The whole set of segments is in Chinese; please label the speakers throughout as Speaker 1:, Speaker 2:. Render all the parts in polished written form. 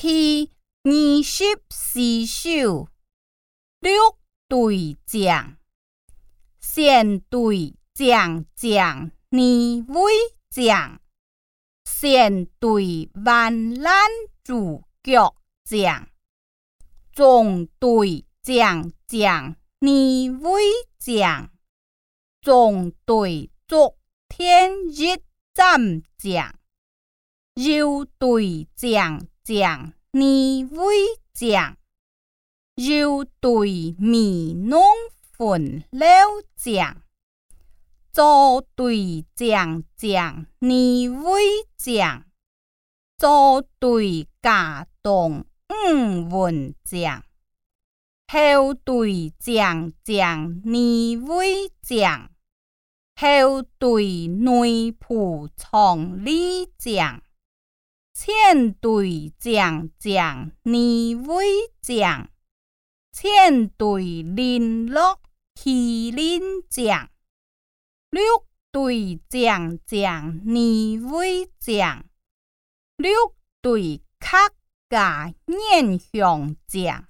Speaker 1: 第24首六对将，先对将将你为将，先对万难主角将，中对将将你为将，中对昨天日战将，右对将将你为将，右对米农分了将，左对将将你为将，左对家东文将，后对将将你为将，后对内仆从里将，前对将将你为将，前对林落麒麟将，六对将将你为将，六对客家念向将。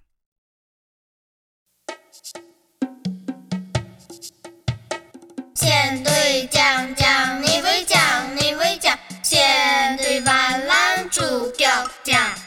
Speaker 2: 先对将将你为将，你为将，先对万难主角将。